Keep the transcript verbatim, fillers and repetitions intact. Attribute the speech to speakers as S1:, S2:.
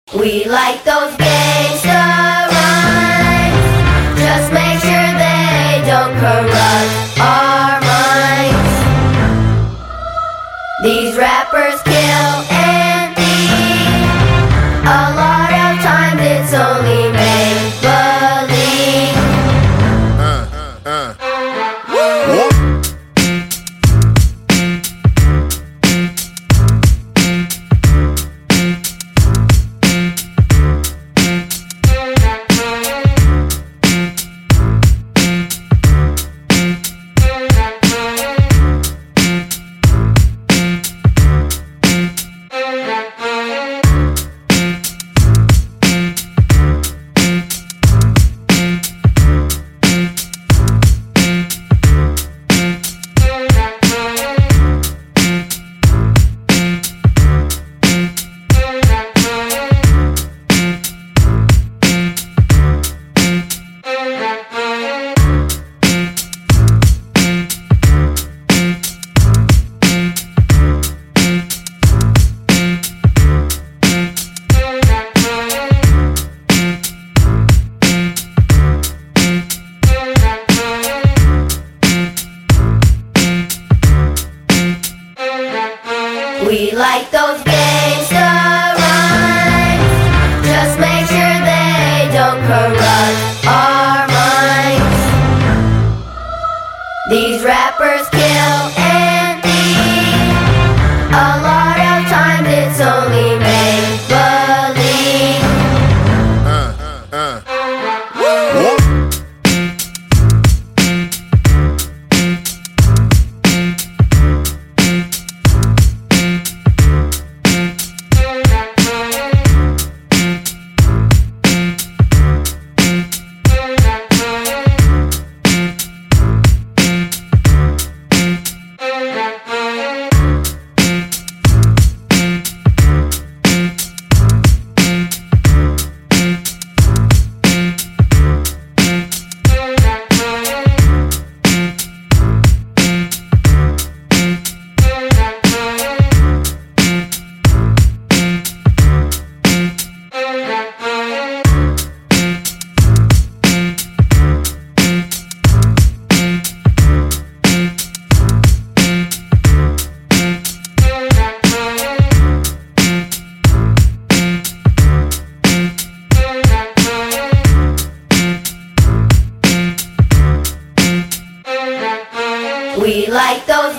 S1: We like those gangsta rhymes. Just make sure they don't corrupt our minds. These rappers kill and thieve. A lot of times it's only make-believe.
S2: Uh, uh.
S1: We like those gangsta rhymes. Just make sure they don't corrupt our minds. These rappers kill and thieve. A lot of times it's only make-believe.
S2: Uh, uh.
S1: We like those